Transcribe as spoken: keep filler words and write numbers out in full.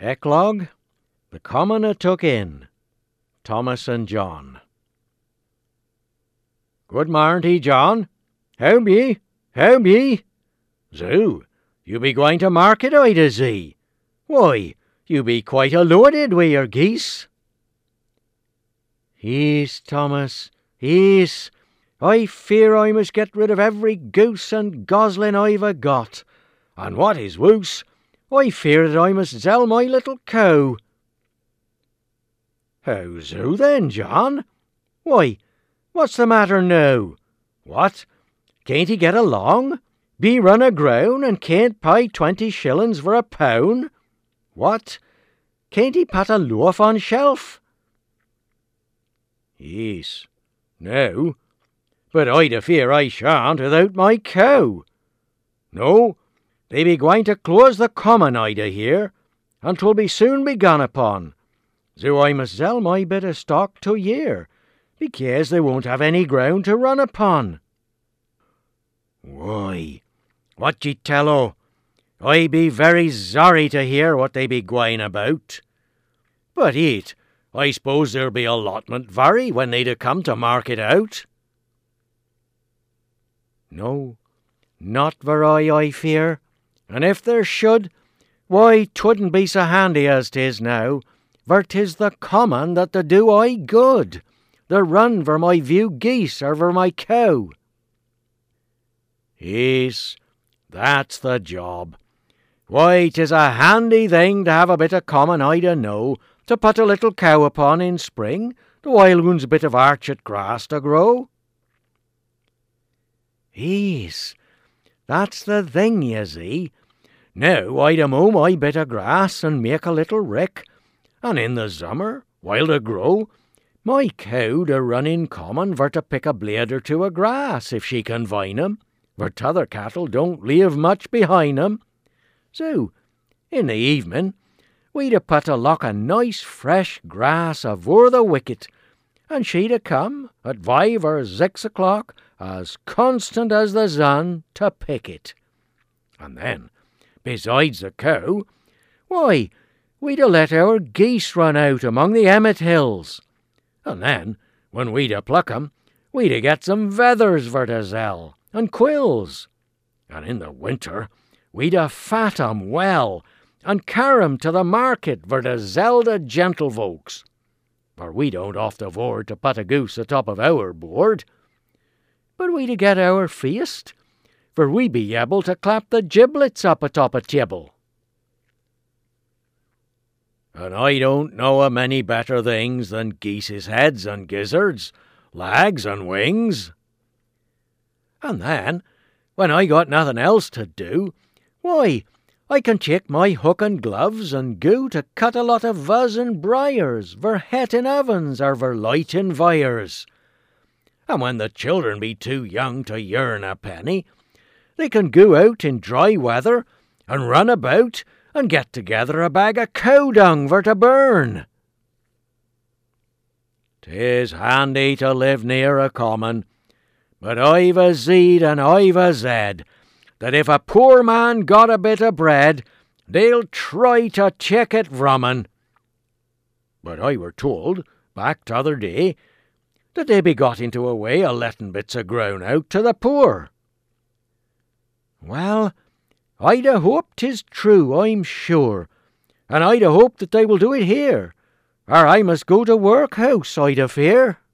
Eclogue, the common a took in, Thomas and John. Good marnty, John. How be ye? How be ye? Zoo, you be going to market, I to see. Why, you be quite a loaded wi' your geese. Ees, Thomas, ees. I fear I must get rid of every goose and goslin I've a got, and what is woose, I fear that I must sell my little cow. How so then, John? Why, what's the matter now? What, can't he get along? Be run aground and can't pay twenty shillings for a pound? What, can't he pat a loaf on shelf? Yes, no, but I'd a fear I shan't without my cow. No, they be going to close the common, I'd a hear, and 'twill be soon begun upon. So I must sell my bit of stock to year, because they won't have any ground to run upon. Why, what d'ye tell o? I be very sorry to hear what they be gwine about. But yet, I suppose there'll be allotment vary when they'd a come to mark it out. No, not vary, I fear, and if there should, why, 'twouldn't be so handy as 'tis now, for 'tis the common that to do I good, the run for my few geese or for my cow. Yes, that's the job. Why, 'tis a handy thing to have a bit of common, I do know, to put a little cow upon in spring, the while one's a bit of archet grass to grow. Yes, that's the thing, you see. Now I'd a mow my bit of grass and make a little rick, and in the summer, while to grow, my cow to run in common for to pick a blade or two of grass, if she can find 'em, for t'other cattle don't leave much behind 'em. So, in the evening, we'd a put a lock of nice fresh grass avore the wicket, and she'd a come at five or six o'clock, as constant as the sun, to pick it. And then, besides the cow, why, we'd a let our geese run out among the Emmet Hills. And then, when we'd a pluck 'em, we'd a get some feathers for to sell, and quills. And in the winter, we'd a fat 'em well, and carry 'em to the market for to sell to gentlefolks. For we don't oft afford to put a goose atop of our board. But we'd a get our feast, for we be able to clap the giblets up atop a table. And I don't know a many better things than geese's heads and gizzards, legs and wings. And then, when I got nothing else to do, why, I can take my hook and gloves and go to cut a lot of fuzz and briars for hetting ovens or for lighting fires. And when the children be too young to yearn a penny, they can go out in dry weather and run about and get together a bag of cow dung for to burn. 'Tis handy to live near a common, but I've a seed and I've a zed that if a poor man got a bit of bread, they'll try to take it from un. But I were told, back t'other day, that they be got into a way of letting bits of ground out to the poor. Well, I'd a hope 'tis true, I'm sure, and I'd a hope that they will do it here, or I must go to workhouse, I'd a fear.